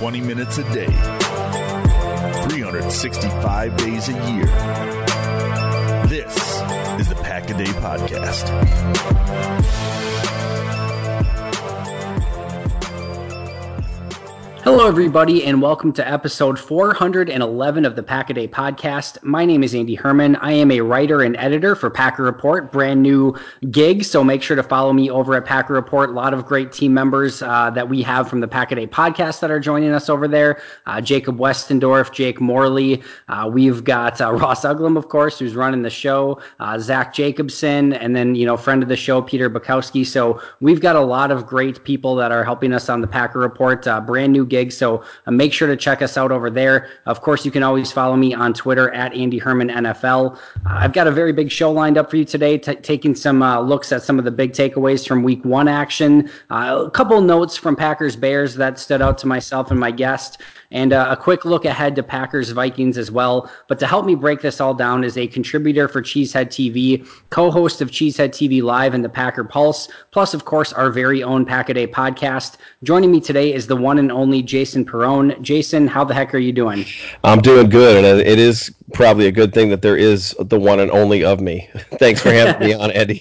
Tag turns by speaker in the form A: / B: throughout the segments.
A: 20 minutes a day, 365 days a year. This is the Pack-A-Day Podcast.
B: Hello, everybody, and welcome to episode 411 of the Pack-A-Day Podcast. My name is Andy Herman. I am a writer and editor for Packer Report, brand new gig, so make sure to follow me over at Packer Report. A lot of great team members that we have from the Pack-A-Day Podcast that are joining us over there. Jacob Westendorf, Jake Morley. We've got Ross Uglum, of course, who's running the show, Zach Jacobson, and then, friend of the show, Peter Bukowski. So we've got a lot of great people that are helping us on the Packer Report, brand new gig. So make sure to check us out over there. Of course, you can always follow me on Twitter at Andy Herman NFL. I've got a very big show lined up for you today, taking some looks at some of the big takeaways from week one action, a couple notes from Packers Bears that stood out to myself and my guest, and a quick look ahead to Packers Vikings as well. But to help me break this all down is a contributor for Cheesehead TV, co-host of Cheesehead TV Live and the Packer Pulse, plus, of course, our very own Pack-A-Day Podcast. Joining me today is the one and only Jason Perrone. Jason, how the heck are you doing?
C: I'm doing good, and it is probably a good thing that there is the one and only of me. Thanks for having me on, Eddie.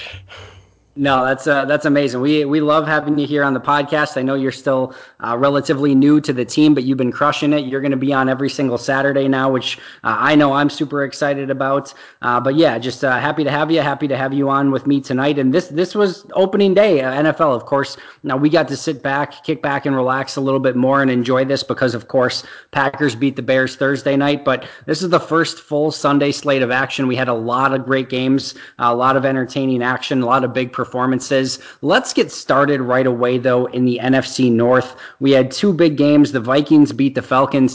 B: No, that's amazing. We love having you here on the podcast. I know you're still relatively new to the team, but you've been crushing it. You're going to be on every single Saturday now, which I know I'm super excited about. But yeah, just happy to have you. Happy to have you on with me tonight. And this was opening day, NFL, of course. Now we got to sit back, kick back, and relax a little bit more and enjoy this because, of course, Packers beat the Bears Thursday night. But this is the first full Sunday slate of action. We had a lot of great games, a lot of entertaining action, a lot of big performances. Let's get started right away, though, in the NFC North. We had two big games. The Vikings beat the Falcons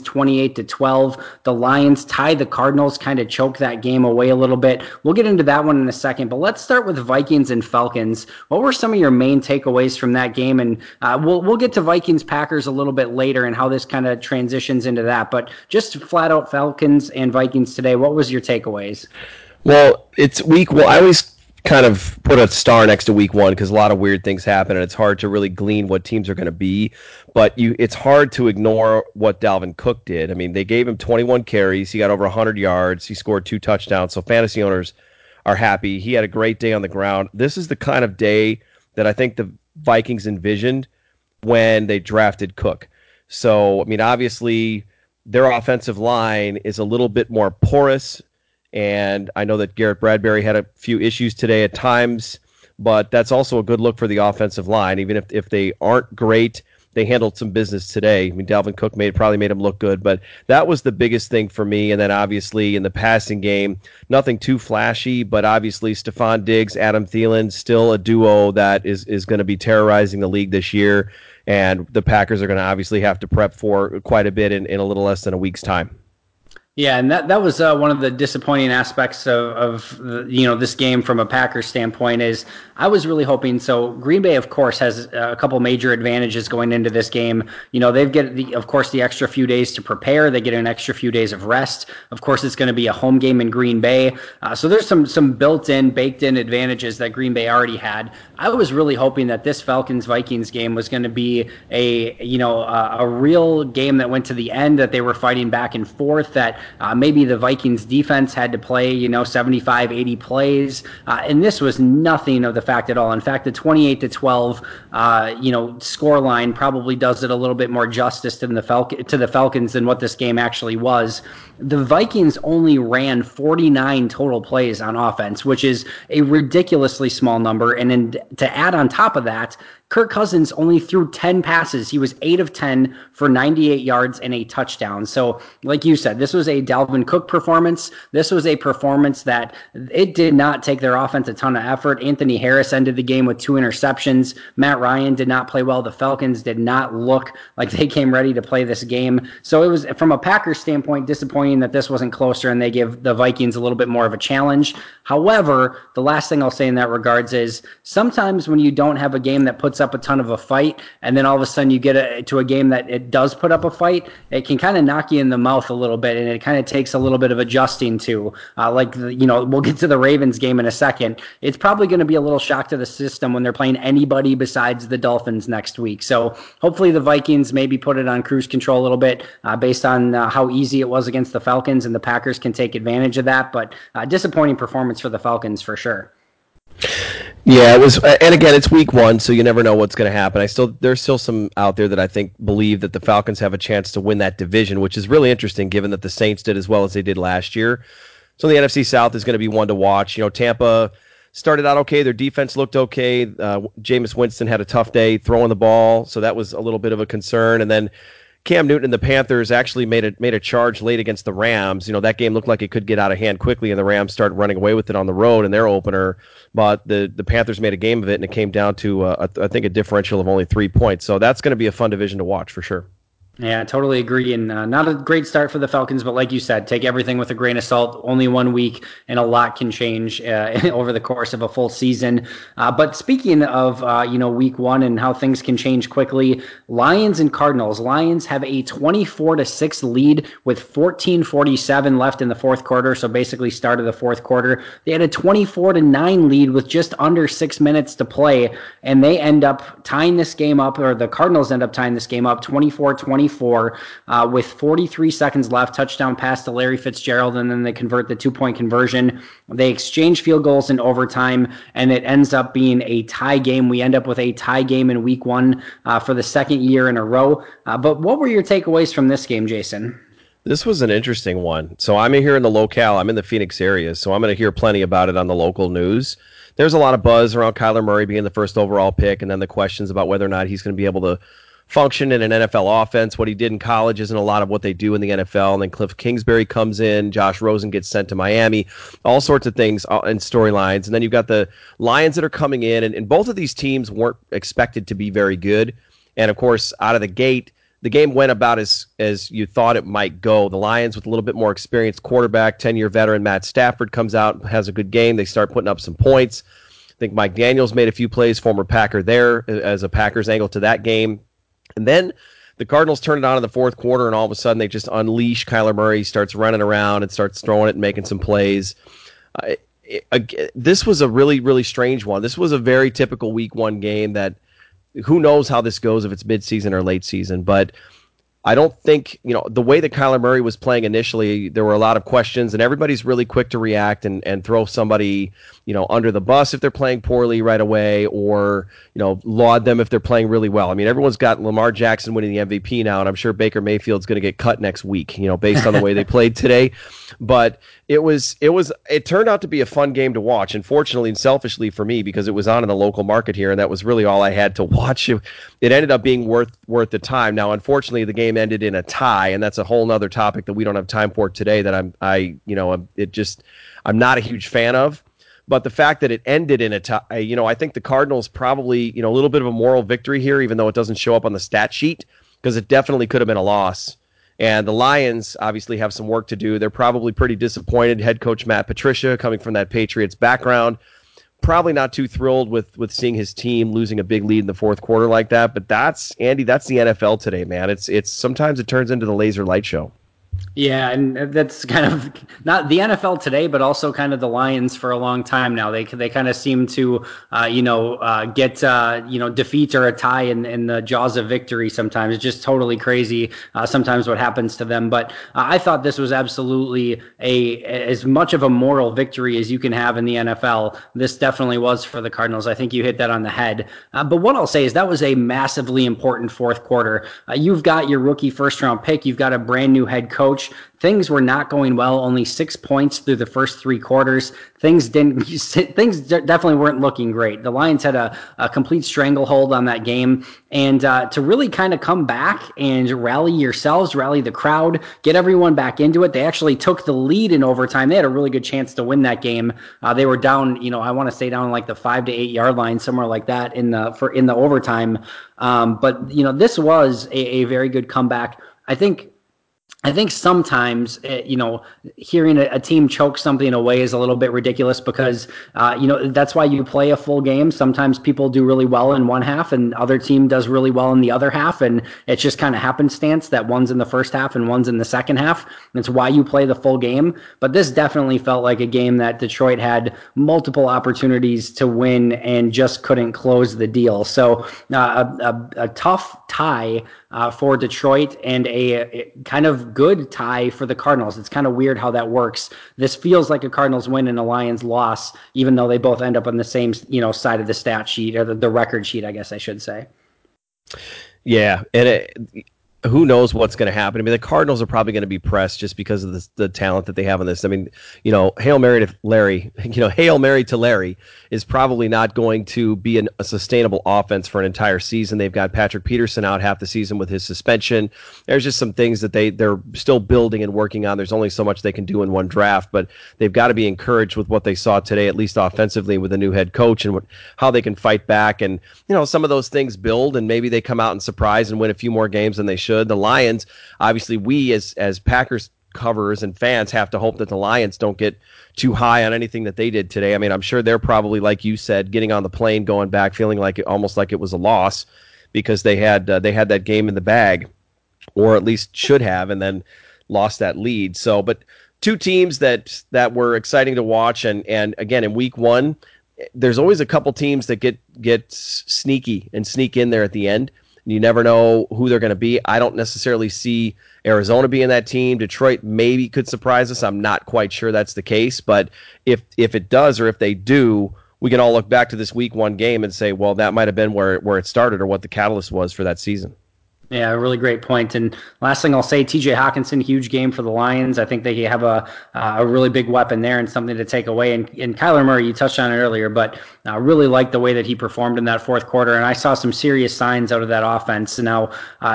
B: 28-12. The Lions tied the Cardinals, kind of choked that game away a little bit. We'll get into that one in a second, but let's start with Vikings and Falcons. What were some of your main takeaways from that game? And we'll get to Vikings-Packers a little bit later and how this kind of transitions into that. But just flat out Falcons and Vikings today, what was your takeaways?
C: Well, it's I always kind of put a star next to week one because a lot of weird things happen and it's hard to really glean what teams are going to be. But it's hard to ignore what Dalvin Cook did. I mean, they gave him 21 carries. He got over 100 yards. He scored 2 touchdowns. So fantasy owners are happy. He had a great day on the ground. This is the kind of day that I think the Vikings envisioned when they drafted Cook. So, I mean, obviously their offensive line is a little bit more porous. And I know that Garrett Bradbury had a few issues today at times, but that's also a good look for the offensive line. Even if they aren't great, they handled some business today. I mean, Dalvin Cook probably made him look good, but that was the biggest thing for me. And then obviously in the passing game, nothing too flashy, but obviously Stephon Diggs, Adam Thielen, still a duo that is going to be terrorizing the league this year. And the Packers are going to obviously have to prep for quite a bit in a little less than a week's time.
B: Yeah, and that was one of the disappointing aspects of this game from a Packers standpoint is I was really hoping. So Green Bay, of course, has a couple major advantages going into this game. They've get the extra few days to prepare. They get an extra few days of rest. Of course, it's going to be a home game in Green Bay. So there's some built-in, baked-in advantages that Green Bay already had. I was really hoping that this Falcons-Vikings game was going to be a real game that went to the end, that they were fighting back and forth, that maybe the Vikings defense had to play, 75, 80 plays. And this was nothing of the fact at all. In fact, the 28-12, score line probably does it a little bit more justice to the Falcons than what this game actually was. The Vikings only ran 49 total plays on offense, which is a ridiculously small number. And then to add on top of that, Kirk Cousins only threw 10 passes. He was 8 of 10 for 98 yards and a touchdown. So like you said, this was a Dalvin Cook performance. This was a performance that it did not take their offense a ton of effort. Anthony Harris ended the game with 2 interceptions. Matt Ryan did not play well. The Falcons did not look like they came ready to play this game. So it was, from a Packers standpoint, disappointing that this wasn't closer and they give the Vikings a little bit more of a challenge. However, the last thing I'll say in that regards is sometimes when you don't have a game that puts up a ton of a fight, and then all of a sudden you get to a game that it does put up a fight, it can kind of knock you in the mouth a little bit, and it kind of takes a little bit of adjusting to. We'll get to the Ravens game in a second. It's probably going to be a little shock to the system when they're playing anybody besides the Dolphins next week. So hopefully the Vikings maybe put it on cruise control a little bit based on how easy it was against the Falcons, and the Packers can take advantage of that. But disappointing performance for the Falcons for sure.
C: Yeah, it was, and again, it's week 1, so you never know what's going to happen. There's still some out there that I think believe that the Falcons have a chance to win that division, which is really interesting given that the Saints did as well as they did last year. So the NFC South is going to be one to watch. Tampa started out okay. Their defense looked okay. Jameis Winston had a tough day throwing the ball, so that was a little bit of a concern. And then Cam Newton and the Panthers actually made a charge late against the Rams. That game looked like it could get out of hand quickly, and the Rams started running away with it on the road in their opener. But the Panthers made a game of it, and it came down to, I think, a differential of only 3 points. So that's going to be a fun division to watch for sure.
B: Yeah, I totally agree. And not a great start for the Falcons, but like you said, take everything with a grain of salt. Only 1 week, and a lot can change over the course of a full season. But speaking of, week 1 and how things can change quickly, Lions and Cardinals. Lions have a 24-6 lead with 14:47 left in the fourth quarter. So basically start of the fourth quarter. They had a 24-9 lead with just under 6 minutes to play, and they end up tying this game up, or the Cardinals end up tying this game up 24-24. With 43 seconds left, touchdown pass to Larry Fitzgerald, and then they convert the 2-point conversion. They exchange field goals in overtime, and it ends up being a tie game. We end up with a tie game in week 1 for the second year in a row. But what were your takeaways from this game, Jason?
C: This was an interesting one. So I'm here in the locale. I'm in the Phoenix area, so I'm going to hear plenty about it on the local news. There's a lot of buzz around Kyler Murray being the first overall pick, and then the questions about whether or not he's going to be able to function in an NFL offense. What he did in college isn't a lot of what they do in the NFL. And then Cliff Kingsbury comes in, Josh Rosen gets sent to Miami, all sorts of things and storylines. And then you've got the Lions that are coming in, and both of these teams weren't expected to be very good. And of course, out of the gate, the game went about as you thought it might go. The Lions with a little bit more experienced quarterback, 10-year veteran Matt Stafford comes out, has a good game. They start putting up some points. I think Mike Daniels made a few plays, former Packer there, as a Packers angle to that game. And then the Cardinals turn it on in the fourth quarter, and all of a sudden they just unleash Kyler Murray. He starts running around and starts throwing it and making some plays. This was a really, really strange one. This was a very typical week 1 game that who knows how this goes, if it's midseason or late season. But I don't think, the way that Kyler Murray was playing initially, there were a lot of questions, and everybody's really quick to react and throw somebody, under the bus if they're playing poorly right away, or, laud them if they're playing really well. I mean, everyone's got Lamar Jackson winning the MVP now, and I'm sure Baker Mayfield's going to get cut next week, based on the way they played today. But it turned out to be a fun game to watch, unfortunately and selfishly for me, because it was on in the local market here, and that was really all I had to watch. It ended up being worth the time. Now, unfortunately, the game ended in a tie, and that's a whole nother topic that we don't have time for today that I'm not a huge fan of. But the fact that it ended in a tie, I think the Cardinals probably, a little bit of a moral victory here, even though it doesn't show up on the stat sheet, because it definitely could have been a loss. And the Lions obviously have some work to do. They're probably pretty disappointed. Head coach Matt Patricia, coming from that Patriots background, probably not too thrilled with seeing his team losing a big lead in the fourth quarter like that. But that's the NFL today, man. It's sometimes it turns into the laser light show.
B: Yeah, and that's kind of not the NFL today, but also kind of the Lions for a long time now. They kind of seem to, get defeat or a tie in the jaws of victory sometimes. It's just totally crazy sometimes what happens to them. But I thought this was absolutely as much of a moral victory as you can have in the NFL. This definitely was for the Cardinals. I think you hit that on the head. But what I'll say is that was a massively important fourth quarter. You've got your rookie first-round pick. You've got a brand new head coach. Things were not going well. Only 6 points through the first 3 quarters. Things definitely weren't looking great. The Lions had a complete stranglehold on that game. And to really kind of come back and rally the crowd, get everyone back into it. They actually took the lead in overtime. They had a really good chance to win that game. They were down, I want to say down like the 5 to 8 yard line, somewhere like that in the overtime. But this was a very good comeback. I think I think sometimes, hearing a team choke something away is a little bit ridiculous because, that's why you play a full game. Sometimes people do really well in one half and other team does really well in the other half. And it's just kind of happenstance that one's in the first half and one's in the second half. That's why you play the full game. But this definitely felt like a game that Detroit had multiple opportunities to win and just couldn't close the deal. So a tough tie for Detroit and a kind of good tie for the Cardinals. It's kind of weird how that works. This feels like a Cardinals win and a Lions loss, even though they both end up on the same, side of the stat sheet or the record sheet, I guess I should say.
C: Yeah, and who knows what's going to happen? I mean, the Cardinals are probably going to be pressed just because of the talent that they have on this. I mean, Hail Mary to Larry is probably not going to be a sustainable offense for an entire season. They've got Patrick Peterson out half the season with his suspension. There's just some things that they're still building and working on. There's only so much they can do in one draft, but they've got to be encouraged with what they saw today, at least offensively, with a new head coach and how they can fight back. And, some of those things build, and maybe they come out and surprise and win a few more games than they should. The Lions, obviously, we as Packers coverers and fans have to hope that the Lions don't get too high on anything that they did today. I mean, I'm sure they're probably, like you said, getting on the plane, going back, feeling almost like it was a loss because they had that game in the bag, or at least should have, and then lost that lead. So, but two teams that were exciting to watch, and again, in week one, there's always a couple teams that get sneaky and sneak in there at the end. You never know who they're going to be. I don't necessarily see Arizona being that team. Detroit maybe could surprise us. I'm not quite sure that's the case. But if it does, or if they do, we can all look back to this week one game and say, well, that might have been where it started or what the catalyst was for that season.
B: Yeah, a really great point. And last thing I'll say, TJ Hawkinson, huge game for the Lions. I think they have a really big weapon there and something to take away. And Kyler Murray, you touched on it earlier, but really liked the way that he performed in that fourth quarter. And I saw some serious signs out of that offense. Now,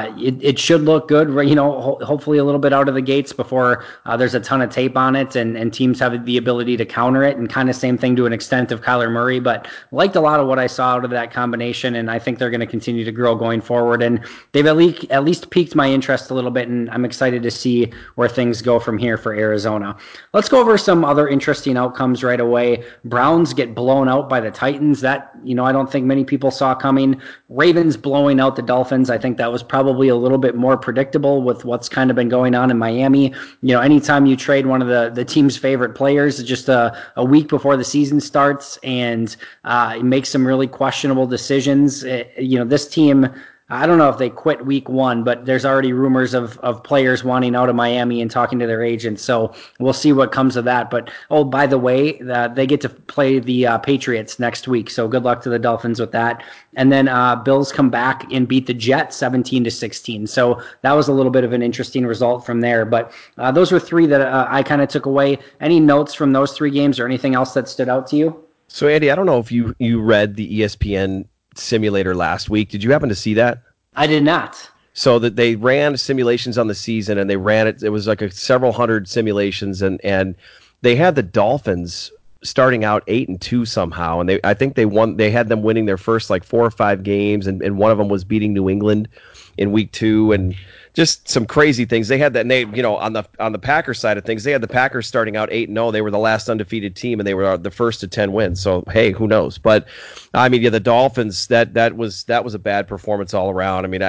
B: it should look good, hopefully a little bit out of the gates before there's a ton of tape on it and teams have the ability to counter it, and kind of same thing to an extent of Kyler Murray. But liked a lot of what I saw out of that combination, and I think they're going to continue to grow going forward. And they've at least piqued my interest a little bit, and I'm excited to see where things go from here for Arizona. Let's go over some other interesting outcomes right away. Browns get blown out by the Titans. That, I don't think many people saw coming. Ravens blowing out the Dolphins. I think that was probably a little bit more predictable with what's kind of been going on in Miami. Anytime you trade one of the team's favorite players just a week before the season starts and make some really questionable decisions, this team, I don't know if they quit week one, but there's already rumors of players wanting out of Miami and talking to their agents. So we'll see what comes of that. But, by the way, they get to play the Patriots next week. So good luck to the Dolphins with that. And then Bills come back and beat the Jets 17-16. So that was a little bit of an interesting result from there. But those were three that I kind of took away. Any notes from those three games or anything else that stood out to you?
C: So, Andy, I don't know if you read the ESPN simulator last week. Did you happen to see that?
B: I did not.
C: So that they ran simulations on the season, and they ran it. It was like several hundred simulations, and they had the Dolphins starting out 8-2 somehow, and I think they won. They had them winning their first 4 or 5 games, and one of them was beating New England in week 2, and just some crazy things. They had that. And they, on the Packers side of things, they had the Packers starting out 8-0. They were the last undefeated team, and they were the first to 10 wins. So hey, who knows? But I mean, the Dolphins. That was a bad performance all around. I mean,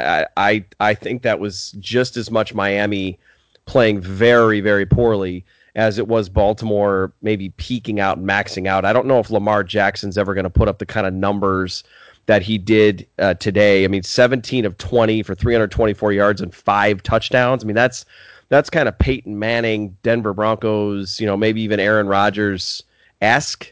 C: I think that was just as much Miami playing very, very poorly as it was Baltimore maybe peaking out and maxing out. I don't know if Lamar Jackson's ever going to put up the kind of numbers that he did today. I mean, 17 of 20 for 324 yards and 5 touchdowns. I mean, that's kind of Peyton Manning, Denver Broncos, maybe even Aaron Rodgers-esque.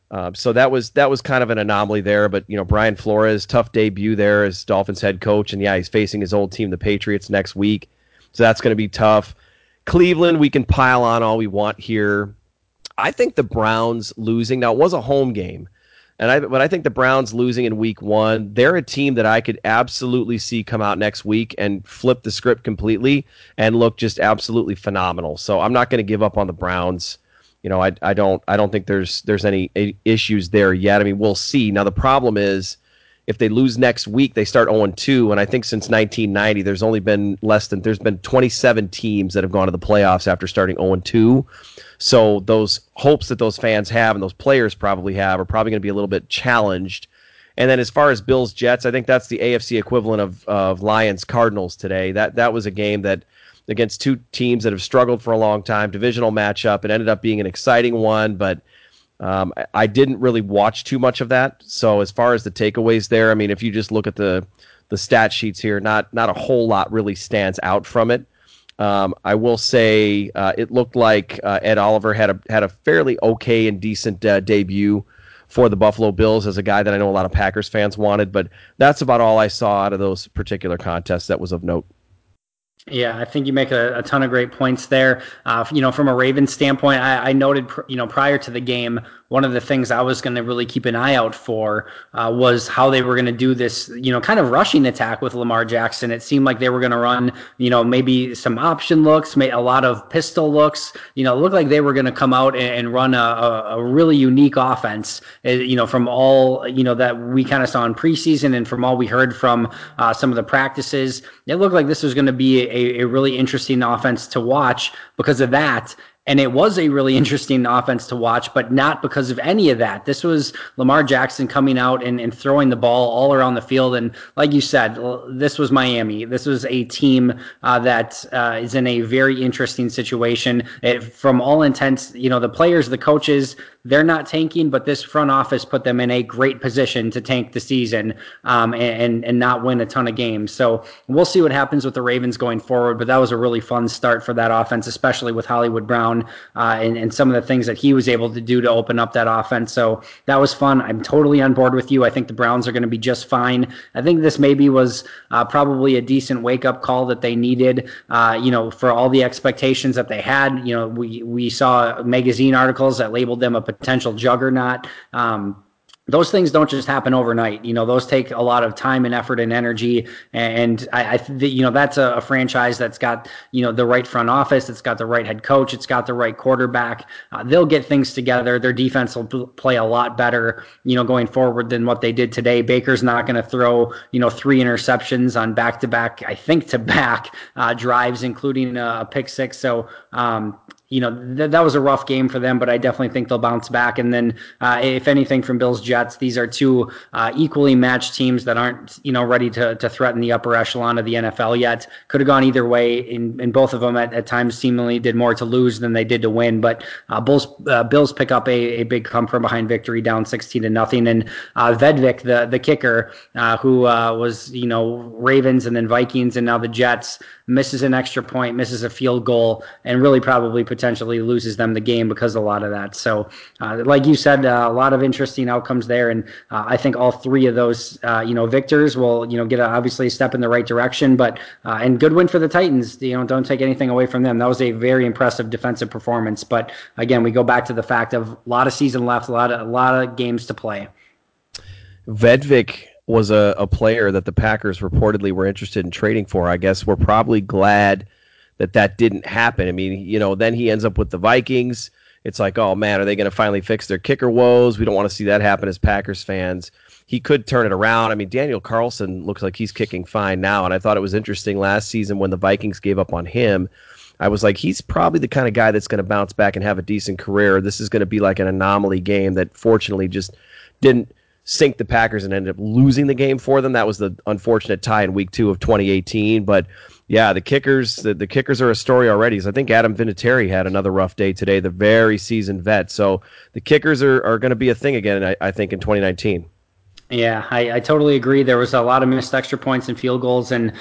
C: So that was kind of an anomaly there. But, Brian Flores, tough debut there as Dolphins head coach. And, yeah, he's facing his old team, the Patriots, next week. So that's going to be tough. Cleveland, we can pile on all we want here. I think the Browns losing, now it was a home game, but I think the Browns losing in week 1, they're a team that I could absolutely see come out next week and flip the script completely and look just absolutely phenomenal. So I'm not going to give up on the Browns. I don't think there's any issues there yet. I mean, we'll see. Now the problem is If they lose next week, they start 0-2. And I think since 1990, there's been 27 teams that have gone to the playoffs after starting 0-2. So those hopes that those fans have and those players probably have are probably going to be a little bit challenged. And then as far as Bills Jets, I think that's the AFC equivalent of Lions Cardinals today. That was a game that against two teams that have struggled for a long time, divisional matchup. It ended up being an exciting one, but I didn't really watch too much of that. So as far as the takeaways there, I mean, if you just look at the stat sheets here, not a whole lot really stands out from it. I will say it looked like Ed Oliver had a fairly okay and decent debut for the Buffalo Bills as a guy that I know a lot of Packers fans wanted, but that's about all I saw out of those particular contests that was of note.
B: Yeah, I think you make a ton of great points there. From a Ravens standpoint, I noted, prior to the game, one of the things I was going to really keep an eye out for was how they were going to do this, kind of rushing attack with Lamar Jackson. It seemed like they were going to run, maybe some option looks, a lot of pistol looks. It looked like they were going to come out and run a really unique offense, from all, that we kind of saw in preseason and from all we heard from some of the practices. It looked like this was going to be a really interesting offense to watch because of that. And it was a really interesting offense to watch, but not because of any of that. This was Lamar Jackson coming out and throwing the ball all around the field. And like you said, this was Miami. This was a team that is in a very interesting situation. From all intents, the players, the coaches, they're not tanking, but this front office put them in a great position to tank the season and not win a ton of games. So we'll see what happens with the Ravens going forward, but that was a really fun start for that offense, especially with Hollywood Brown and some of the things that he was able to do to open up that offense. So that was fun. I'm totally on board with you. I think the Browns are going to be just fine. I think this maybe was probably a decent wake-up call that they needed, for all the expectations that they had. We saw magazine articles that labeled them a potential juggernaut. Those things don't just happen overnight. Those take a lot of time and effort and energy. And that's a franchise that's got, the right front office. It's got the right head coach. It's got the right quarterback. They'll get things together. Their defense will play a lot better, going forward than what they did today. Baker's not going to throw, 3 interceptions on back-to-back, I think to back drives, including a pick six. So, that was a rough game for them, but I definitely think they'll bounce back. And then, if anything, from Bills Jets, these are two equally matched teams that aren't, ready to threaten the upper echelon of the NFL yet. Could have gone either way, and both of them at times seemingly did more to lose than they did to win. But Bills pick up a big come from behind victory, down 16-0. And Vedvik, the kicker, who was Ravens and then Vikings and now the Jets, misses an extra point, misses a field goal, and really probably potentially loses them the game because of a lot of that. So, like you said, a lot of interesting outcomes there, and I think all three of those, victors will, get obviously a step in the right direction. But and good win for the Titans. Don't take anything away from them. That was a very impressive defensive performance. But again, we go back to the fact of a lot of season left, a lot of games to play.
C: Vedvik was a player that the Packers reportedly were interested in trading for. I guess we're probably glad that didn't happen. I mean, then he ends up with the Vikings. It's like, oh man, are they going to finally fix their kicker woes? We don't want to see that happen as Packers fans. He could turn it around. I mean, Daniel Carlson looks like he's kicking fine now, and I thought it was interesting last season when the Vikings gave up on him. I was like, he's probably the kind of guy that's going to bounce back and have a decent career. This is going to be like an anomaly game that fortunately just didn't sink the Packers and ended up losing the game for them. That was the unfortunate tie in week 2 of 2018. But yeah, the kickers are a story already. So I think Adam Vinatieri had another rough day today, the very seasoned vet. So the kickers are going to be a thing again, I think, in 2019.
B: Yeah, I totally agree. There was a lot of missed extra points and field goals, and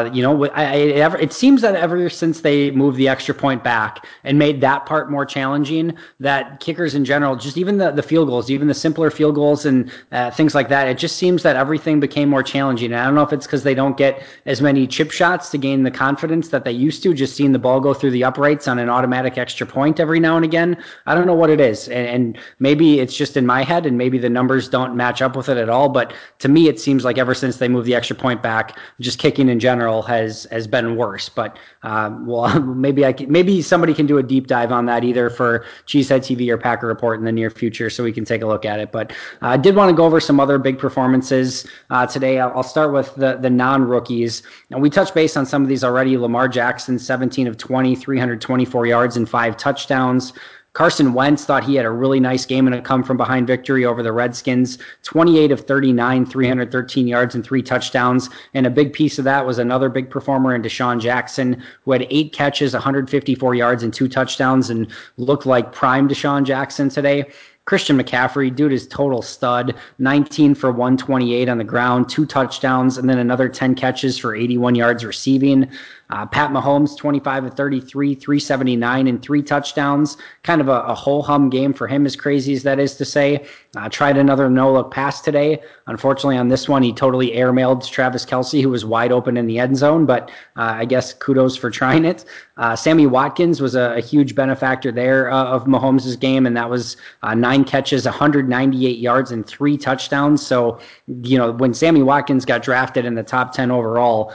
B: it seems that ever since they moved the extra point back and made that part more challenging, that kickers in general, just even the field goals, even the simpler field goals and things like that, it just seems that everything became more challenging. And I don't know if it's because they don't get as many chip shots to gain the confidence that they used to, just seeing the ball go through the uprights on an automatic extra point every now and again. I don't know what it is, and maybe it's just in my head, and maybe the numbers don't match up with it at all. all. But to me, it seems like ever since they moved the extra point back, just kicking in general has been worse. But well, maybe somebody can do a deep dive on that either for Cheesehead TV or Packer Report in the near future, so we can take a look at it. But I did want to go over some other big performances today. I'll start with the non-rookies. And we touched base on some of these already. Lamar Jackson, 17 of 20, 324 yards and 5 touchdowns. Carson Wentz thought he had a really nice game in a come-from-behind victory over the Redskins, 28 of 39, 313 yards and 3 touchdowns. And a big piece of that was another big performer in Deshaun Jackson, who had 8 catches, 154 yards and 2 touchdowns, and looked like prime Deshaun Jackson today. Christian McCaffrey, dude, is total stud. 19 for 128 on the ground, 2 touchdowns, and then another 10 catches for 81 yards receiving. Pat Mahomes, 25 of 33, 379 and 3 touchdowns. Kind of a whole hum game for him, as crazy as that is to say. Tried another no-look pass today. Unfortunately, on this one, he totally airmailed Travis Kelce, who was wide open in the end zone, but I guess kudos for trying it. Sammy Watkins was a huge benefactor there of Mahomes' game, and that was 9 catches, 198 yards, and 3 touchdowns. So, when Sammy Watkins got drafted in the top 10 overall,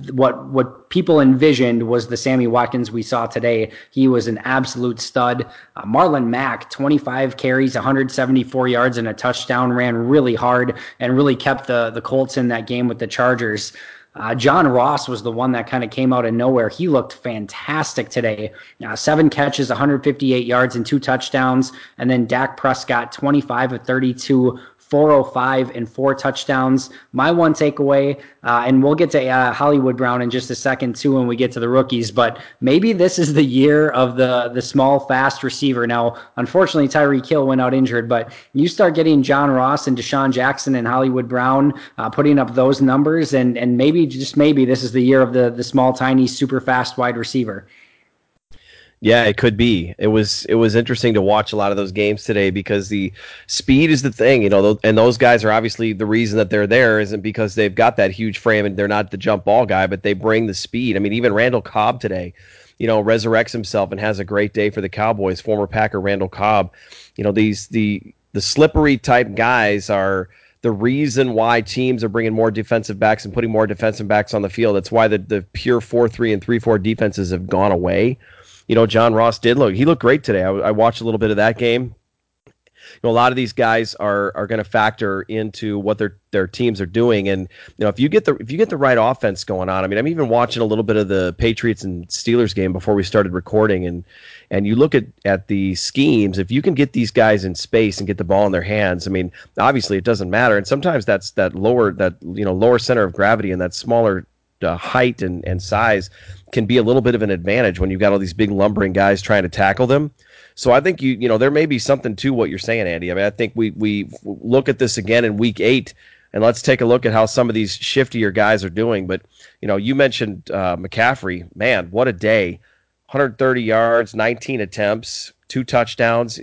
B: what people envisioned was the Sammy Watkins we saw today. He was an absolute stud. Marlon Mack, 25 carries, 174 yards and a touchdown, ran really hard and really kept the Colts in that game with the Chargers. John Ross was the one that kind of came out of nowhere. He looked fantastic today. 7 catches, 158 yards and 2 touchdowns. And then Dak Prescott, 25 of 32, 405 and 4 touchdowns. My one takeaway, and we'll get to Hollywood Brown in just a second too when we get to the rookies, but maybe this is the year of the small, fast receiver. Now, unfortunately, Tyreek Hill went out injured, but you start getting John Ross and Deshaun Jackson and Hollywood Brown putting up those numbers, and maybe, just maybe, this is the year of the small, tiny, super fast wide receiver.
C: Yeah, it could be. It was interesting to watch a lot of those games today because the speed is the thing, and those guys are obviously the reason that they're there isn't because they've got that huge frame and they're not the jump ball guy, but they bring the speed. I mean, even Randall Cobb today, resurrects himself and has a great day for the Cowboys. Former Packer Randall Cobb, the slippery type guys are the reason why teams are bringing more defensive backs and putting more defensive backs on the field. That's why the pure 4-3 and 3-4 defenses have gone away. John Ross he looked great today. I watched a little bit of that game. A lot of these guys are going to factor into what their teams are doing, and if you get the right offense going on. I mean, I'm even watching a little bit of the Patriots and Steelers game before we started recording, and you look at the schemes. If you can get these guys in space and get the ball in their hands, I mean, obviously it doesn't matter, and sometimes that's that lower center of gravity and that smaller height and size can be a little bit of an advantage when you've got all these big lumbering guys trying to tackle them. So I think there may be something to what you're saying, Andy. I mean, I think we look at this again in week 8, and let's take a look at how some of these shiftier guys are doing. But you mentioned McCaffrey. Man, what a day! 130 yards, 19 attempts, 2 touchdowns.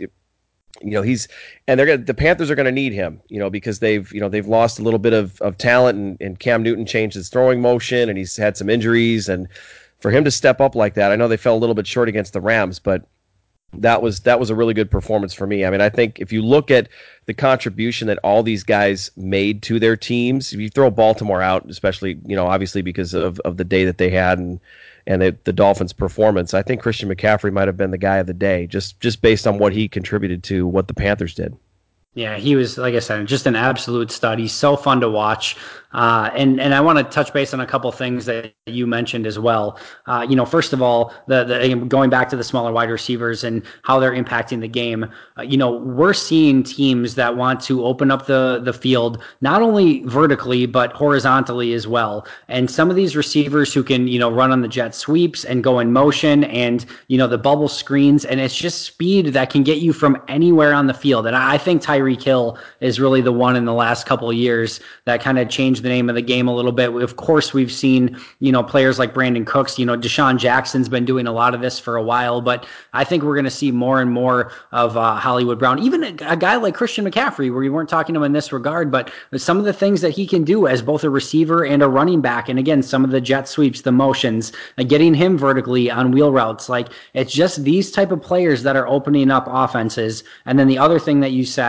C: The Panthers are going to need him, because they've lost a little bit of talent, and Cam Newton changed his throwing motion, and he's had some injuries, and for him to step up like that, I know they fell a little bit short against the Rams, but that was a really good performance for me. I mean, I think if you look at the contribution that all these guys made to their teams, if you throw Baltimore out, especially, obviously because of the day that they had and the Dolphins' performance, I think Christian McCaffrey might have been the guy of the day, just based on what he contributed to what the Panthers did.
B: Yeah, he was, like I said, just an absolute stud. He's so fun to watch. And I want to touch base on a couple things that you mentioned as well. First of all, the going back to the smaller wide receivers and how they're impacting the game. We're seeing teams that want to open up the field, not only vertically, but horizontally as well. And some of these receivers who can, run on the jet sweeps and go in motion and, the bubble screens, and it's just speed that can get you from anywhere on the field. And I think Tyreek Hill is really the one in the last couple of years that kind of changed the name of the game a little bit. Of course, we've seen, players like Brandon Cooks, Deshaun Jackson's been doing a lot of this for a while, but I think we're going to see more and more of Hollywood Brown, even a guy like Christian McCaffrey, where we weren't talking to him in this regard, but some of the things that he can do as both a receiver and a running back. And again, some of the jet sweeps, the motions, getting him vertically on wheel routes. Like, it's just these type of players that are opening up offenses. And then the other thing that you said,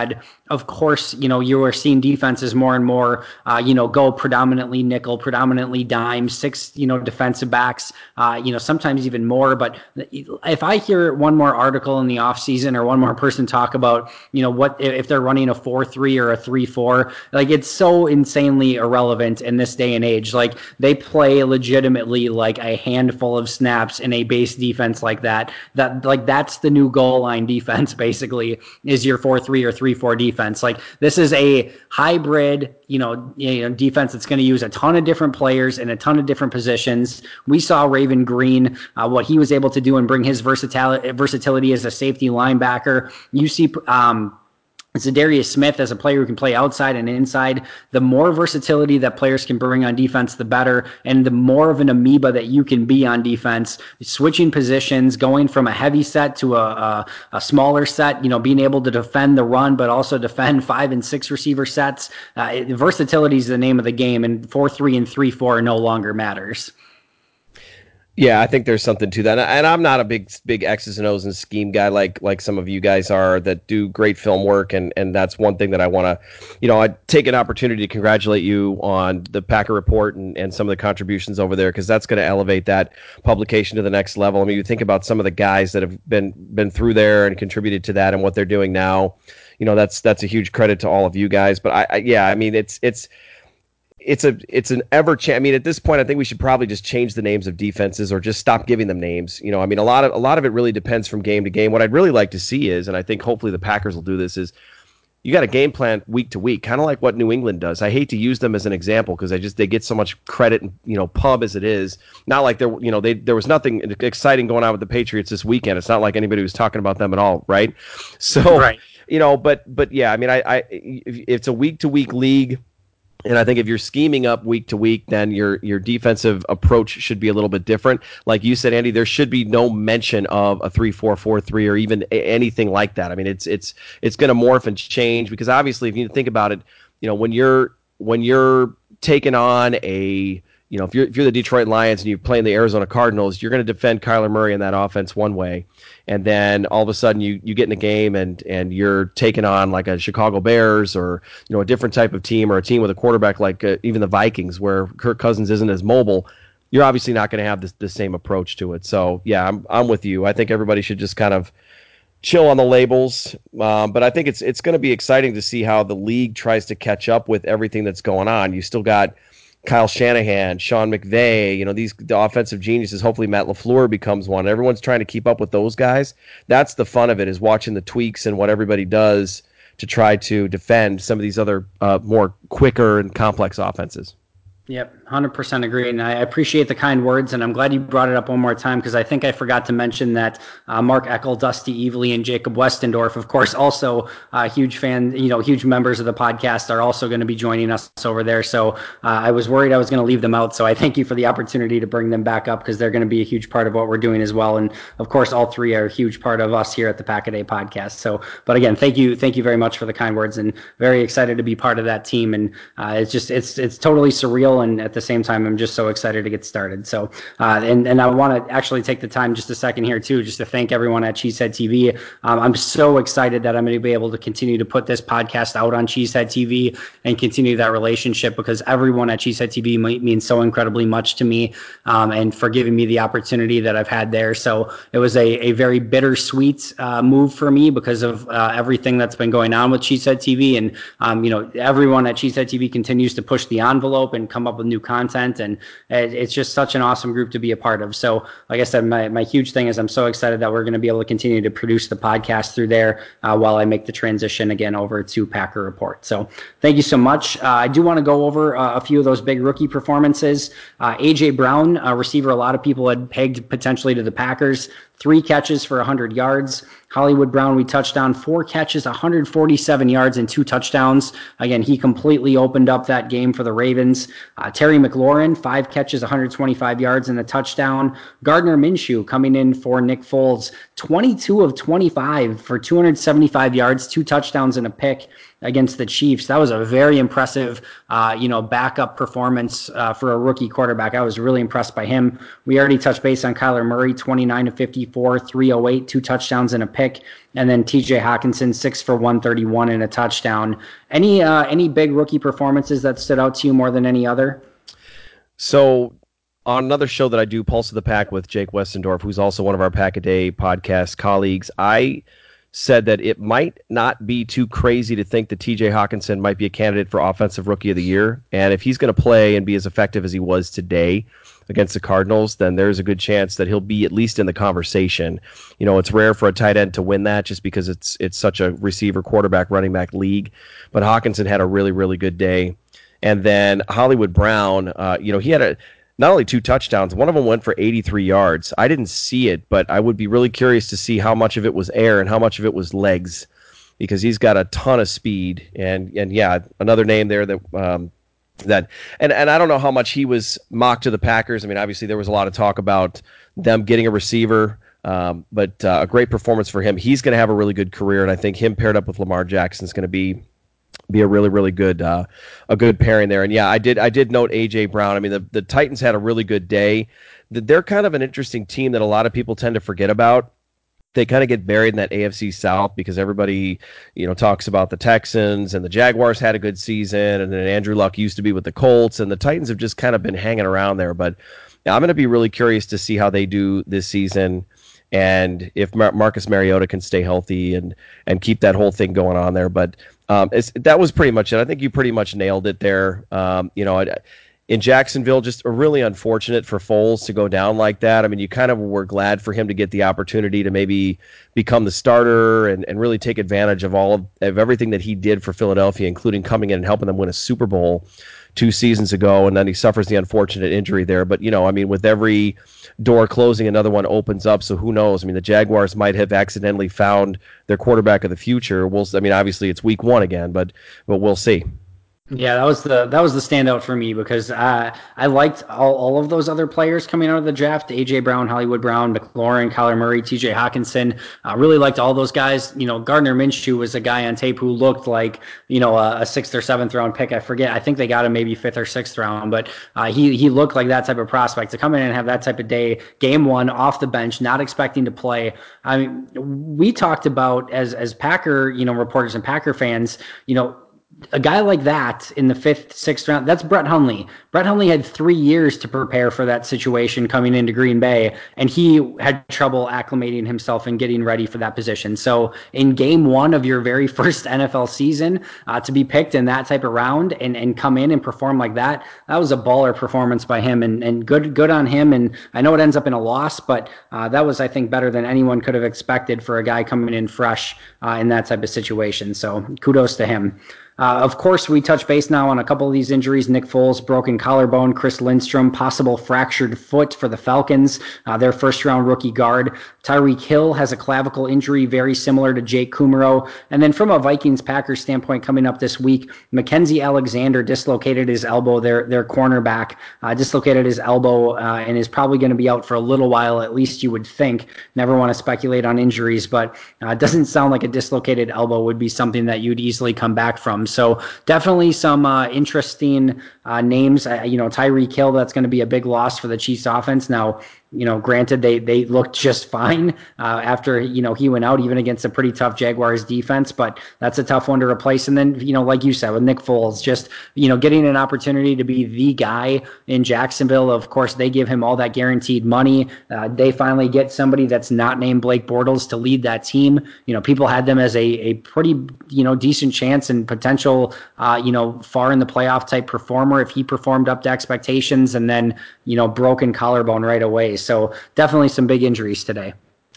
B: of course, you are seeing defenses more and more, go predominantly nickel, predominantly dime, six, defensive backs, sometimes even more. But if I hear one more article in the offseason or one more person talk about, what if they're running a 4-3 or a 3-4, like it's so insanely irrelevant in this day and age. Like they play legitimately like a handful of snaps in a base defense like that. That's the new goal line defense, basically, is your 4-3 or 3-4 defense. Like this is a hybrid, defense that's going to use a ton of different players in a ton of different positions. We saw Raven Green, what he was able to do and bring his versatility as a safety linebacker. You see, Zadarius Smith as a player who can play outside and inside. The more versatility that players can bring on defense, the better. And the more of an amoeba that you can be on defense, switching positions, going from a heavy set to a smaller set, being able to defend the run, but also defend 5 and 6 receiver sets. Versatility is the name of the game, and 4-3 and 3-4 no longer matters.
C: Yeah, I think there's something to that. And I'm not a big X's and O's and scheme guy like some of you guys are that do great film work. And that's one thing that I want to, I take an opportunity to congratulate you on the Packer Report and some of the contributions over there, because that's going to elevate that publication to the next level. I mean, you think about some of the guys that have been through there and contributed to that and what they're doing now. That's a huge credit to all of you guys. But I mean, it's an I mean, at this point, I think we should probably just change the names of defenses or just stop giving them names. I mean, a lot of it really depends from game to game. What I'd really like to see is, and I think hopefully the Packers will do this, is you got a game plan week to week, kind of like what New England does. I hate to use them as an example because they get so much credit and pub as it is. Not like there was nothing exciting going on with the Patriots this weekend. It's not like anybody was talking about them at all, right? So,
B: right.
C: But yeah, I mean, it's a week to week league. And I think if you're scheming up week to week, then your defensive approach should be a little bit different. Like you said, Andy, there should be no mention of a 3-4, 4-3, or even anything like that. I mean, it's going to morph and change because obviously, if you think about it, when you're taking on a if you're the Detroit Lions and you're playing the Arizona Cardinals, you're going to defend Kyler Murray in that offense one way. And then all of a sudden you get in a game and you're taking on like a Chicago Bears or, a different type of team or a team with a quarterback like even the Vikings where Kirk Cousins isn't as mobile. You're obviously not going to have the same approach to it. So, yeah, I'm with you. I think everybody should just kind of chill on the labels. But I think it's going to be exciting to see how the league tries to catch up with everything that's going on. You still got Kyle Shanahan, Sean McVay, the offensive geniuses. Hopefully Matt LaFleur becomes one. Everyone's trying to keep up with those guys. That's the fun of it, is watching the tweaks and what everybody does to try to defend some of these other more quicker and complex offenses.
B: Yep, 100% agree. And I appreciate the kind words, and I'm glad you brought it up one more time because I think I forgot to mention that Mark Eckel, Dusty Evely, and Jacob Westendorf, of course, also huge fan, huge members of the podcast, are also going to be joining us over there. So I was worried I was going to leave them out. So I thank you for the opportunity to bring them back up because they're going to be a huge part of what we're doing as well. And of course, all three are a huge part of us here at the Pack-A-Day podcast. So, but again, thank you very much for the kind words, and very excited to be part of that team. And it's totally surreal. And at the same time, I'm just so excited to get started. So, and I want to actually take the time just a second here too, just to thank everyone at Cheesehead TV. I'm so excited that I'm going to be able to continue to put this podcast out on Cheesehead TV and continue that relationship, because everyone at Cheesehead TV means so incredibly much to me, and for giving me the opportunity that I've had there. So it was a very bittersweet move for me because of everything that's been going on with Cheesehead TV. And, everyone at Cheesehead TV continues to push the envelope and come up with new content, and it's just such an awesome group to be a part of. So like I said, my huge thing is I'm so excited that we're going to be able to continue to produce the podcast through there while I make the transition again over to Packer Report. So thank you so much. I do want to go over a few of those big rookie performances. A.J. Brown, a receiver a lot of people had pegged potentially to the Packers, 3 catches for 100 yards. Hollywood Brown, we touched on 4 catches, 147 yards, and 2 touchdowns. Again, he completely opened up that game for the Ravens. Terry McLaurin, 5 catches, 125 yards, and a touchdown. Gardner Minshew coming in for Nick Foles, 22 of 25 for 275 yards, 2 touchdowns, and a pick. against the Chiefs. That was a very impressive, backup performance for a rookie quarterback. I was really impressed by him. We already touched base on Kyler Murray, 29 to 54, 308, 2 touchdowns and a pick. And then TJ Hockenson, 6 for 131 and a touchdown. Any big rookie performances that stood out to you more than any other?
C: So on another show that I do, Pulse of the Pack, with Jake Westendorf, who's also one of our Pack-A-Day podcast colleagues, I said that it might not be too crazy to think that TJ Hockenson might be a candidate for Offensive Rookie of the Year. And if he's going to play and be as effective as he was today against the Cardinals, then there's a good chance that he'll be at least in the conversation. It's rare for a tight end to win that just because it's such a receiver, quarterback, running back league. But Hockenson had a really, really good day. And then Hollywood Brown, he had not only 2 touchdowns, one of them went for 83 yards. I didn't see it, but I would be really curious to see how much of it was air and how much of it was legs, because he's got a ton of speed. And yeah, another name there that and I don't know how much he was mocked to the Packers. I mean, obviously there was a lot of talk about them getting a receiver, but a great performance for him. He's going to have a really good career, and I think him paired up with Lamar Jackson is going to be a really, really good a good pairing there. And yeah, I did note A.J. Brown. I mean, the Titans had a really good day. They're kind of an interesting team that a lot of people tend to forget about. They kind of get buried in that AFC South because everybody, talks about the Texans, and the Jaguars had a good season, and then Andrew Luck used to be with the Colts, and the Titans have just kind of been hanging around there. But yeah, I'm going to be really curious to see how they do this season, and if Marcus Mariota can stay healthy and keep that whole thing going on there. But that was pretty much it. I think you pretty much nailed it there. In Jacksonville, just really unfortunate for Foles to go down like that. I mean, you kind of were glad for him to get the opportunity to maybe become the starter and really take advantage of all of everything that he did for Philadelphia, including coming in and helping them win a Super Bowl 2 seasons ago, and then he suffers the unfortunate injury there. But, with every door closing, another one opens up, so who knows? I mean, the Jaguars might have accidentally found their quarterback of the future. Obviously it's week 1 again, but we'll see.
B: Yeah, that was the standout for me, because I liked all of those other players coming out of the draft: A.J. Brown, Hollywood Brown, McLaurin, Kyler Murray, T.J. Hockenson. I really liked all those guys. Gardner Minshew was a guy on tape who looked like a 6th or 7th round pick. I forget. I think they got him maybe 5th or 6th round, but he looked like that type of prospect to come in and have that type of day. Game 1 off the bench, not expecting to play. I mean, we talked about as Packer reporters and Packer fans, a guy like that in the 5th, 6th round, that's Brett Hundley. Brett Hundley had 3 years to prepare for that situation coming into Green Bay, and he had trouble acclimating himself and getting ready for that position. So in game 1 of your very first NFL season, to be picked in that type of round and come in and perform like that was a baller performance by him, and good on him. And I know it ends up in a loss, but that was, I think, better than anyone could have expected for a guy coming in fresh in that type of situation. So kudos to him. Of course, we touch base now on a couple of these injuries. Nick Foles, broken collarbone. Chris Lindstrom, possible fractured foot for the Falcons, their first-round rookie guard. Tyreek Hill has a clavicle injury very similar to Jake Kumerow. And then from a Vikings-Packers standpoint coming up this week, Mackenzie Alexander dislocated his elbow, their cornerback, dislocated his elbow and is probably going to be out for a little while, at least you would think. Never want to speculate on injuries, but it doesn't sound like a dislocated elbow would be something that you'd easily come back from. So definitely some interesting names. Tyreek Hill, that's going to be a big loss for the Chiefs offense. Now, granted, they looked just fine after, he went out, even against a pretty tough Jaguars defense, but that's a tough one to replace. And then, like you said, with Nick Foles, just, getting an opportunity to be the guy in Jacksonville. Of course, they give him all that guaranteed money. They finally get somebody that's not named Blake Bortles to lead that team. People had them as a pretty, decent chance and potential, far in the playoff type performer if he performed up to expectations, and then, broken collarbone right away. So definitely some big injuries today.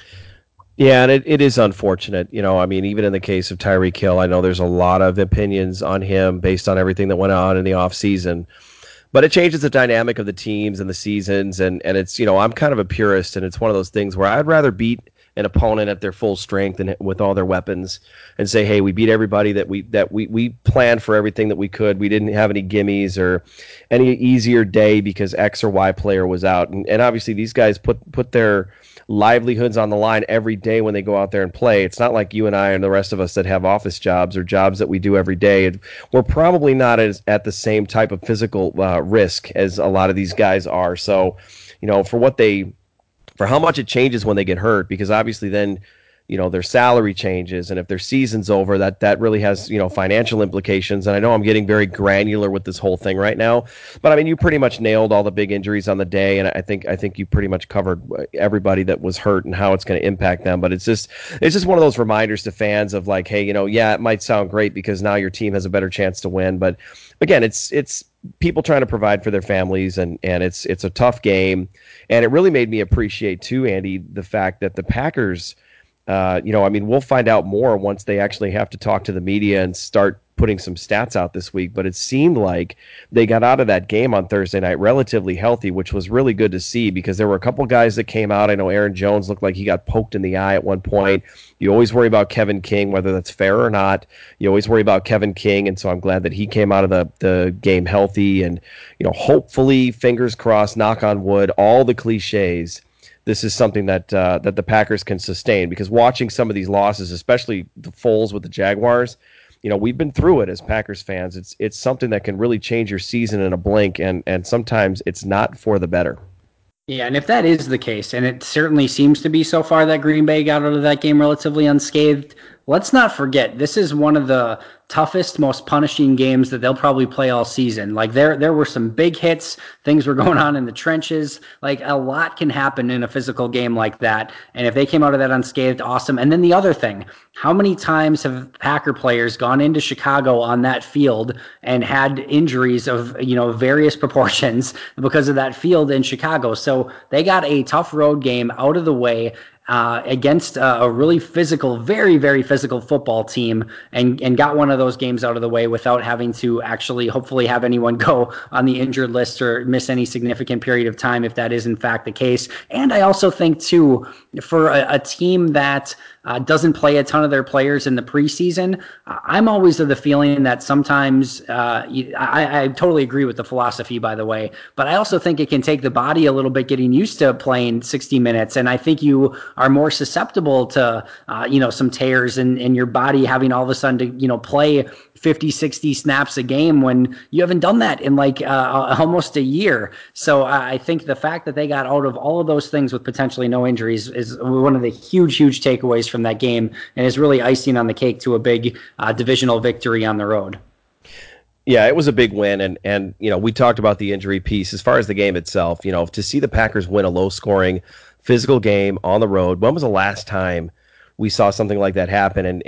C: Yeah, and it is unfortunate. Even in the case of Tyreek Hill, I know there's a lot of opinions on him based on everything that went on in the offseason. But it changes the dynamic of the teams and the seasons, and it's, I'm kind of a purist, and it's one of those things where I'd rather beat an opponent at their full strength and with all their weapons and say, hey, we beat everybody that we planned for everything that we could. We didn't have any gimmies or any easier day because X or Y player was out. And obviously these guys put their livelihoods on the line every day when they go out there and play. It's not like you and I and the rest of us that have office jobs or jobs that we do every day. We're probably not at the same type of physical risk as a lot of these guys are. So, for how much it changes when they get hurt, because obviously then, their salary changes, and if their season's over, that really has, financial implications. And I know I'm getting very granular with this whole thing right now, but I mean, you pretty much nailed all the big injuries on the day, and I think you pretty much covered everybody that was hurt and how it's going to impact them. But it's just one of those reminders to fans of like, hey, it might sound great because now your team has a better chance to win, but again, it's people trying to provide for their families, and it's a tough game. And it really made me appreciate too, Andy, the fact that the Packers, we'll find out more once they actually have to talk to the media and start putting some stats out this week, but it seemed like they got out of that game on Thursday night relatively healthy, which was really good to see, because there were a couple guys that came out. I know Aaron Jones looked like he got poked in the eye at one point. You always worry about Kevin King, whether that's fair or not. You always worry about Kevin King, and so I'm glad that he came out of the game healthy, and hopefully, fingers crossed, knock on wood, all the cliches, this is something that the Packers can sustain, because watching some of these losses, especially the Foles with the Jaguars, we've been through it as Packers fans. It's something that can really change your season in a blink, and sometimes it's not for the better.
B: Yeah, and if that is the case, and it certainly seems to be so far that Green Bay got out of that game relatively unscathed, let's not forget, this is one of the toughest, most punishing games that they'll probably play all season. Like there were some big hits, things were going on in the trenches. Like a lot can happen in a physical game like that. And if they came out of that unscathed, awesome. And then the other thing, how many times have Packer players gone into Chicago on that field and had injuries of, various proportions because of that field in Chicago? So they got a tough road game out of the way against a really physical, very, very physical football team, and got one of those games out of the way without having to actually hopefully have anyone go on the injured list or miss any significant period of time, if that is in fact the case. And I also think too, for a team that doesn't play a ton of their players in the preseason, I'm always of the feeling that sometimes I totally agree with the philosophy, by the way, but I also think it can take the body a little bit getting used to playing 60 minutes. And I think you are more susceptible to, some tears in your body having all of a sudden to, play 50, 60 snaps a game when you haven't done that in almost a year. So I think the fact that they got out of all of those things with potentially no injuries is one of the huge, huge takeaways from that game, and is really icing on the cake to a big divisional victory on the road.
C: Yeah, it was a big win, and we talked about the injury piece. As far as the game itself, to see the Packers win a low-scoring physical game on the road, when was the last time we saw something like that happen?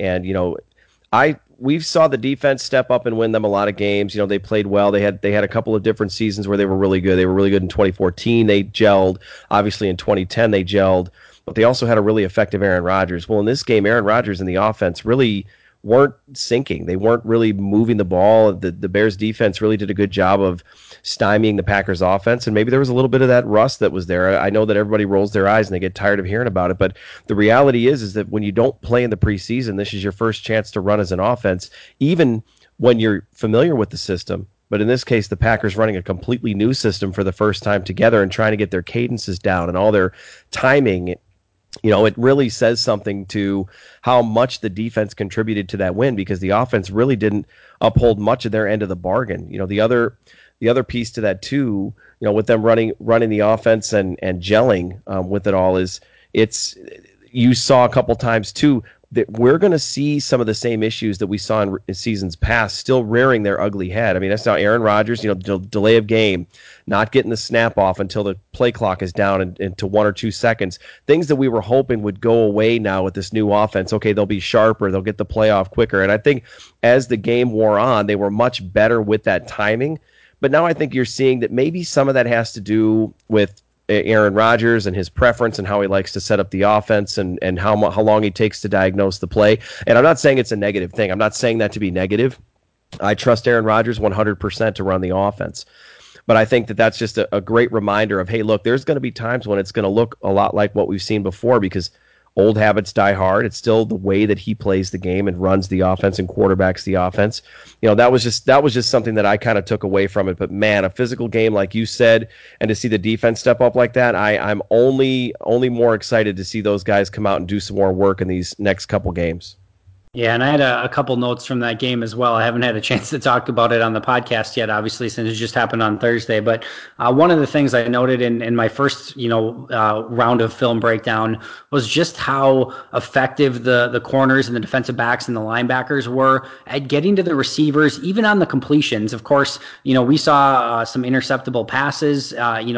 C: We saw the defense step up and win them a lot of games. They played well. They had a couple of different seasons where they were really good. They were really good in 2014. They gelled. Obviously, in 2010, they gelled. But they also had a really effective Aaron Rodgers. Well, in this game, Aaron Rodgers and the offense really weren't sinking. They weren't really moving the ball. The Bears defense really did a good job of stymieing the Packers offense, and maybe there was a little bit of that rust that was there. I know that everybody rolls their eyes and they get tired of hearing about it, but the reality is that when you don't play in the preseason, this is your first chance to run as an offense, even when you're familiar with the system. But in this case, the Packers running a completely new system for the first time together and trying to get their cadences down and all their timing. It really says something to how much the defense contributed to that win, because the offense really didn't uphold much of their end of the bargain. The other piece to that too, with them running the offense and gelling with it all, is you saw a couple times too that we're going to see some of the same issues that we saw in seasons past still rearing their ugly head. I mean, that's now Aaron Rodgers, delay of game, not getting the snap off until the play clock is down into 1 or 2 seconds. Things that we were hoping would go away now with this new offense. Okay, they'll be sharper, they'll get the play off quicker. And I think as the game wore on, they were much better with that timing. But now I think you're seeing that maybe some of that has to do with Aaron Rodgers and his preference and how he likes to set up the offense and how long he takes to diagnose the play. And I'm not saying it's a negative thing. I'm not saying that to be negative. I trust Aaron Rodgers 100% to run the offense. But I think that that's just a great reminder of, hey, look, there's going to be times when it's going to look a lot like what we've seen before, because old habits die hard. It's still the way that he plays the game and runs the offense and quarterbacks the offense. That was just something that I kind of took away from it. But man, a physical game like you said, and to see the defense step up like that, I'm only more excited to see those guys come out and do some more work in these next couple games.
B: Yeah, and I had a couple notes from that game as well. I haven't had a chance to talk about it on the podcast yet, obviously, since it just happened on Thursday. But one of the things I noted in my first, round of film breakdown was just how effective the corners and the defensive backs and the linebackers were at getting to the receivers, even on the completions. Of course, we saw some interceptable passes.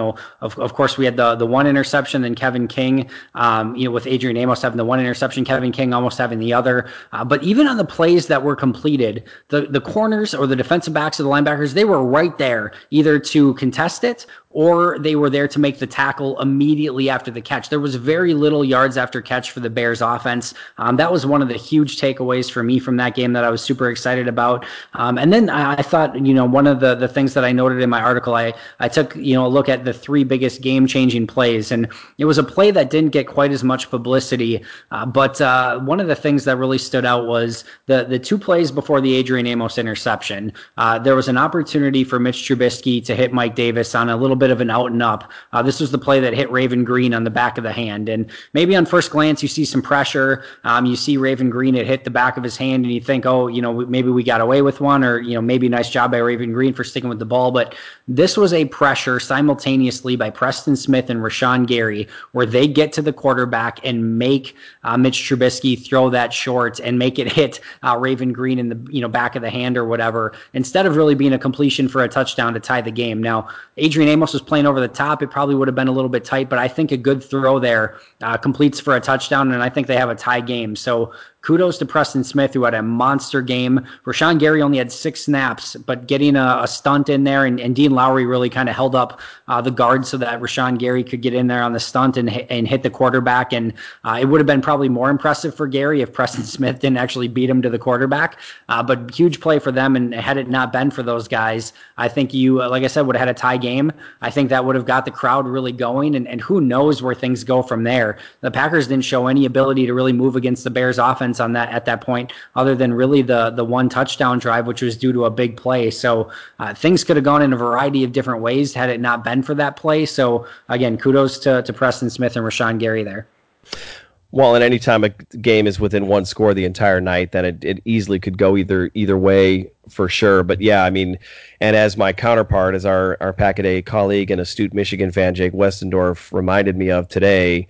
B: Of course, we had the one interception, and Kevin King, with Adrian Amos having the one interception, Kevin King almost having the other. But even on the plays that were completed, the corners or the defensive backs or the linebackers, they were right there either to contest it or they were there to make the tackle immediately after the catch. There was very little yards after catch for the Bears offense. That was one of the huge takeaways for me from that game that I was super excited about. And then I thought, one of the things that I noted in my article, I took, a look at the three biggest game-changing plays. And it was a play that didn't get quite as much publicity. But one of the things that really stood out was the two plays before the Adrian Amos interception. There was an opportunity for Mitch Trubisky to hit Mike Davis on a little bit of an out and up. This was the play that hit Raven Green on the back of the hand. And maybe on first glance, you see some pressure. You see Raven Green, it hit the back of his hand, and you think, maybe we got away with one, or, maybe nice job by Raven Green for sticking with the ball. But this was a pressure simultaneously by Preston Smith and Rashawn Gary, where they get to the quarterback and make Mitch Trubisky throw that short and make it hit Raven Green in the back of the hand or whatever, instead of really being a completion for a touchdown to tie the game. Now, Adrian Amos was playing over the top. It probably would have been a little bit tight, but I think a good throw there completes for a touchdown, and I think they have a tie game. So kudos to Preston Smith, who had a monster game. Rashawn Gary only had 6 snaps, but getting a stunt in there, and Dean Lowry really kind of held up the guard so that Rashawn Gary could get in there on the stunt and hit the quarterback. And it would have been probably more impressive for Gary if Preston Smith didn't actually beat him to the quarterback. But huge play for them, and had it not been for those guys, I think like I said, would have had a tie game. I think that would have got the crowd really going, and who knows where things go from there. The Packers didn't show any ability to really move against the Bears offense on that at that point, other than really the one touchdown drive, which was due to a big play. So things could have gone in a variety of different ways had it not been for that play. So again, kudos to Preston Smith and Rashawn Gary there.
C: Well, and any time a game is within one score the entire night, then it easily could go either way for sure. But yeah, I mean, and as my counterpart, as our Pack-A-Day colleague and astute Michigan fan, Jake Westendorf, reminded me of today,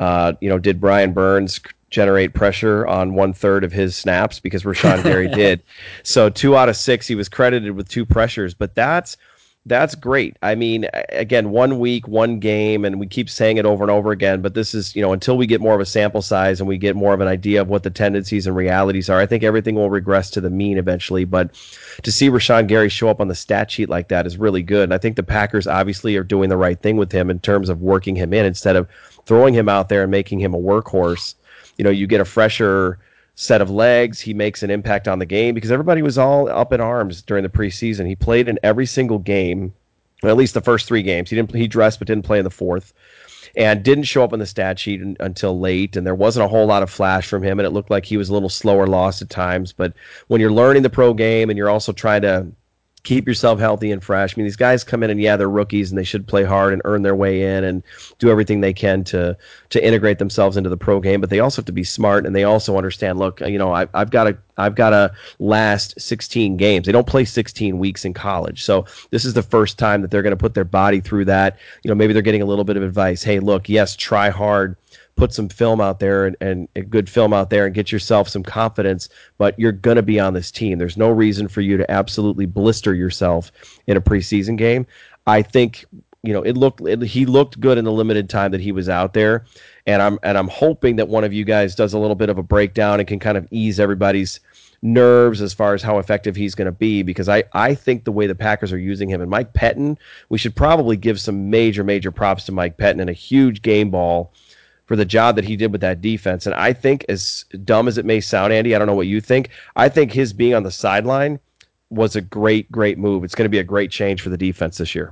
C: did Brian Burns generate pressure on 1/3 of his snaps? Because Rashawn Gary did. So 2 out of 6, he was credited with 2 pressures, but that's great. I mean, again, 1 week, 1 game, and we keep saying it over and over again, but this is, until we get more of a sample size and we get more of an idea of what the tendencies and realities are, I think everything will regress to the mean eventually. But to see Rashawn Gary show up on the stat sheet like that is really good. And I think the Packers obviously are doing the right thing with him in terms of working him in instead of throwing him out there and making him a workhorse. You get a fresher set of legs. He makes an impact on the game because everybody was all up in arms during the preseason. He played in every single game, at least the first 3 games. He dressed but didn't play in the 4th, and didn't show up on the stat sheet until late. And there wasn't a whole lot of flash from him, and it looked like he was a little slower lost at times. But when you're learning the pro game and you're also trying to keep yourself healthy and fresh. I mean, these guys come in and, yeah, they're rookies and they should play hard and earn their way in and do everything they can to integrate themselves into the pro game. But they also have to be smart, and they also understand, look, I've got to last 16 games. They don't play 16 weeks in college. So this is the first time that they're going to put their body through that. Maybe they're getting a little bit of advice. Hey, look, yes, try hard. Put some film out there and a good film out there and get yourself some confidence, but you're going to be on this team. There's no reason for you to absolutely blister yourself in a preseason game. I think, he looked good in the limited time that he was out there, and I'm hoping that one of you guys does a little bit of a breakdown and can kind of ease everybody's nerves as far as how effective he's going to be, because I think the way the Packers are using him, and Mike Pettin, we should probably give some major props to Mike Pettin and a huge game ball for the job that he did with that defense. And I think, as dumb as it may sound, Andy, I don't know what you think, I think his being on the sideline was a great move. It's going to be a great change for the defense this year.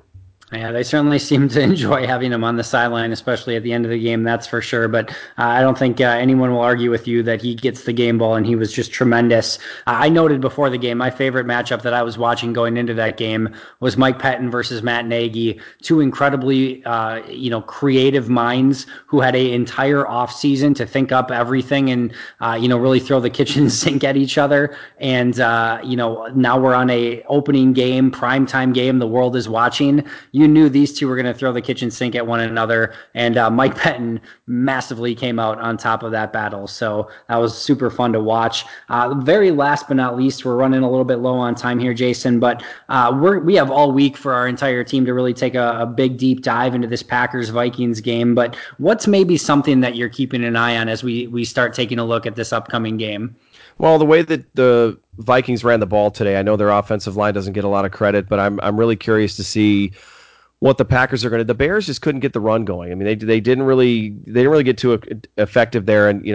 B: Yeah, they certainly seem to enjoy having him on the sideline, especially at the end of the game, that's for sure. But I don't think anyone will argue with you that he gets the game ball, and he was just tremendous. I noted before the game, my favorite matchup that I was watching going into that game was Mike Pettin versus Matt Nagy, two incredibly creative minds who had an entire offseason to think up everything and really throw the kitchen sink at each other. And now we're on a opening game, primetime game. The world is watching. You knew these two were going to throw the kitchen sink at one another, and Mike Pettin massively came out on top of that battle. So that was super fun to watch. Very last but not least, we're running a little bit low on time here, Jason, but we have all week for our entire team to really take a big deep dive into this Packers-Vikings game. But what's maybe something that you're keeping an eye on as we start taking a look at this upcoming game?
C: Well, the way that the Vikings ran the ball today, I know their offensive line doesn't get a lot of credit, but I'm really curious to see what the Packers are going to. The Bears just couldn't get the run going. I mean, they didn't really get too effective there, and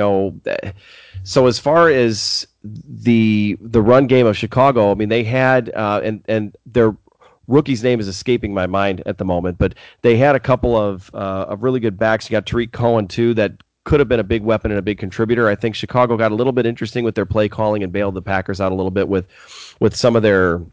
C: so as far as the run game of Chicago, I mean, they had and their rookie's name is escaping my mind at the moment, but they had a couple of really good backs. You got Tariq Cohen too, that could have been a big weapon and a big contributor. I think Chicago got a little bit interesting with their play calling and bailed the Packers out a little bit with some of their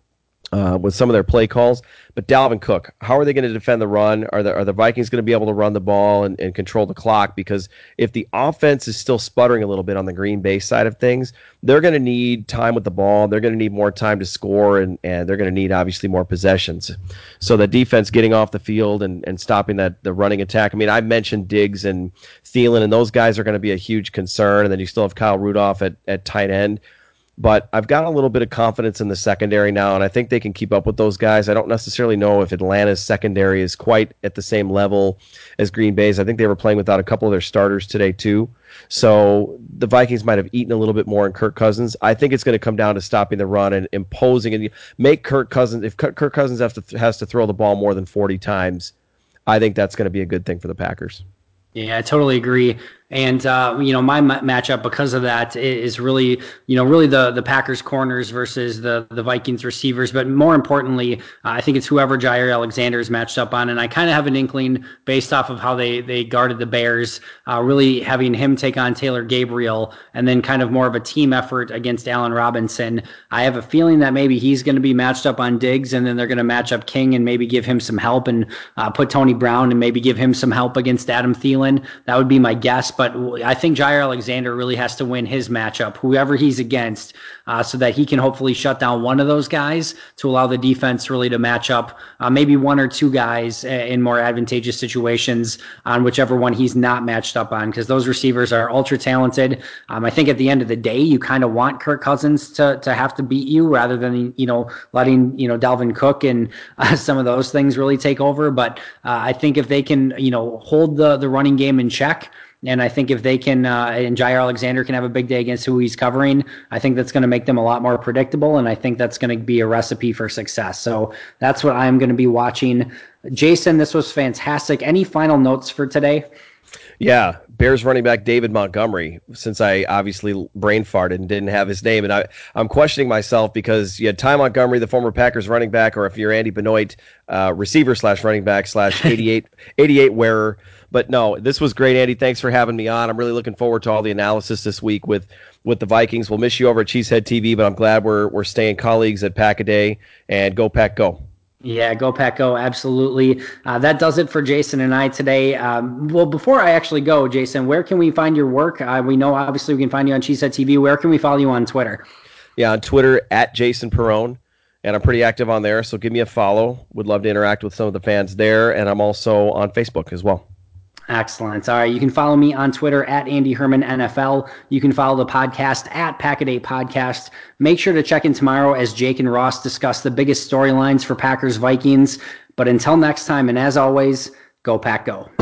C: play calls. But Dalvin Cook, how are they going to defend the run? Are the Vikings going to be able to run the ball and control the clock? Because if the offense is still sputtering a little bit on the Green Bay side of things, they're going to need time with the ball. They're going to need more time to score, and they're going to need, obviously, more possessions. So the defense getting off the field and stopping the running attack. I mean, I mentioned Diggs and Thielen, and those guys are going to be a huge concern. And then you still have Kyle Rudolph at tight end. But I've got a little bit of confidence in the secondary now, and I think they can keep up with those guys. I don't necessarily know if Atlanta's secondary is quite at the same level as Green Bay's. I think they were playing without a couple of their starters today, too. So the Vikings might have eaten a little bit more in Kirk Cousins. I think it's going to come down to stopping the run and imposing and make Kirk Cousins. If Kirk Cousins has to throw the ball more than 40 times, I think that's going to be a good thing for the Packers.
B: Yeah, I totally agree. And, my matchup because of that is really the Packers corners versus the Vikings receivers. But more importantly, I think it's whoever Jair Alexander is matched up on. And I kind of have an inkling based off of how they guarded the Bears, really having him take on Taylor Gabriel and then kind of more of a team effort against Allen Robinson. I have a feeling that maybe he's going to be matched up on Diggs, and then they're going to match up King and maybe give him some help and put Tony Brown and maybe give him some help against Adam Thielen. That would be my guess. But I think Jair Alexander really has to win his matchup, whoever he's against, so that he can hopefully shut down one of those guys to allow the defense really to match up maybe one or two guys in more advantageous situations on whichever one he's not matched up on, because those receivers are ultra talented. I think at the end of the day, you kind of want Kirk Cousins to have to beat you rather than, letting, Dalvin Cook and some of those things really take over. But I think if they can, hold the running game in check, and I think if they can, and Jair Alexander can have a big day against who he's covering, I think that's going to make them a lot more predictable, and I think that's going to be a recipe for success. So that's what I'm going to be watching. Jason, this was fantastic. Any final notes for today?
C: Yeah, Bears running back David Montgomery, since I obviously brain farted and didn't have his name. And I'm questioning myself because you had Ty Montgomery, the former Packers running back, or if you're Andy Benoit, receiver / running back / 88 wearer. But no, this was great, Andy. Thanks for having me on. I'm really looking forward to all the analysis this week with the Vikings. We'll miss you over at Cheesehead TV, but I'm glad we're staying colleagues at Pack-A-Day. And go Pack, go.
B: Yeah, go Pack Go, absolutely. That does it for Jason and I today. Well, before I actually go, Jason, where can we find your work? We know, obviously, we can find you on Cheesehead TV. Where can we follow you on Twitter?
C: Yeah, on Twitter, at Jason Perrone, and I'm pretty active on there, so give me a follow. Would love to interact with some of the fans there, and I'm also on Facebook as well.
B: Excellent. All right. You can follow me on Twitter at Andy Herman NFL. You can follow the podcast at Pack-A-Day Podcast. Make sure to check in tomorrow as Jake and Ross discuss the biggest storylines for Packers Vikings. But until next time, and as always, go Pack Go.